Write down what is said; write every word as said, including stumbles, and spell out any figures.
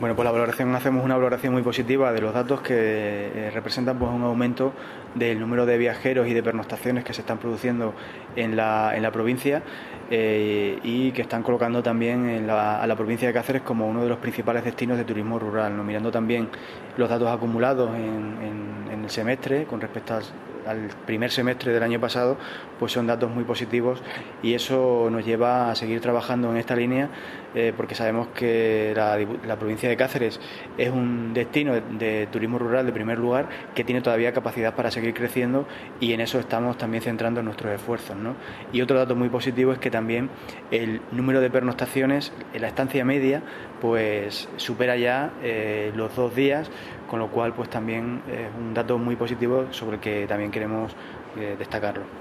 Bueno, pues la valoración, hacemos una valoración muy positiva de los datos que eh, representan pues un aumento del número de viajeros y de pernoctaciones que se están produciendo en la, en la provincia eh, y que están colocando también en la, a la provincia de Cáceres como uno de los principales destinos de turismo rural, ¿no? Mirando también los datos acumulados en, en, en el semestre con respecto al, al primer semestre del año pasado, pues son datos muy positivos y eso nos lleva a seguir trabajando en esta línea eh, porque sabemos que la, la provincia de Cáceres es un destino de, de turismo rural de primer lugar que tiene todavía capacidad para seguir creciendo y en eso estamos también centrando nuestros esfuerzos, ¿no? Y otro dato muy positivo es que también el número de pernoctaciones en la estancia media pues supera ya eh, los dos días, con lo cual pues también es un dato muy positivo sobre el que también queremos eh, destacarlo.